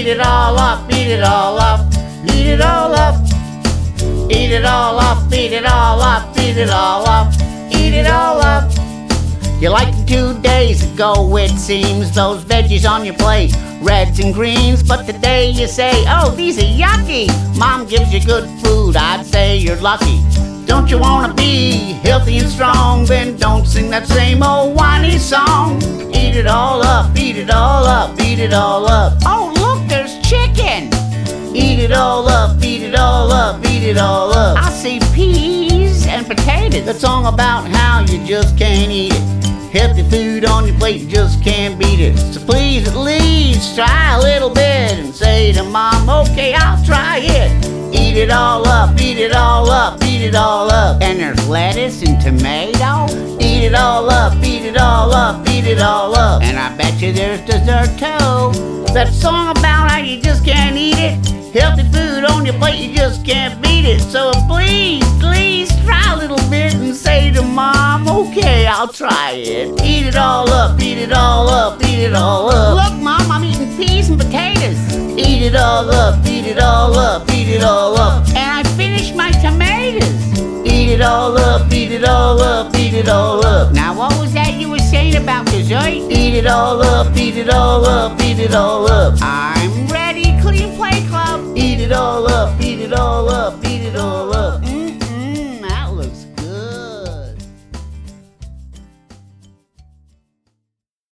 it all up, eat it all up, eat it all up. Eat it all up, eat it all up, eat it all up, eat it all up. You liked it 2 days ago, it seems, those veggies on your plate, reds and greens. But today you say, oh, these are yucky. Mom gives you good food, I'd say you're lucky. Don't you wanna be healthy and strong? Then don't sing that same old whiny song. Eat it all up, eat it all up, eat it all up. Oh, look, there's chicken. Eat it all up, eat it all up, eat it all up. I see peas and potatoes. The song about how you just can't eat it. Healthy food on your plate, you just can't beat it. So please at least try a little bit and say to Mom, okay, I'll try it. Eat it all up, eat it all up, eat it all up. And there's lettuce and tomato. Eat it all up, eat it all up, eat it all up. And I bet you there's dessert too. That song about how you just can't eat it. Healthy food on your plate, you just can't beat it. So please try a little bit and say to Mom, okay, I'll try it. Eat it all up, eat it all up, eat it all up. Look, Mom, I'm eating peas and potatoes. Eat it all up, eat it all up, eat it all up. And I finished my tomatoes. Eat it all up, eat it all up, eat it all up. Now what was that you were saying about dessert? Eat it all up, eat it all up, eat it all up.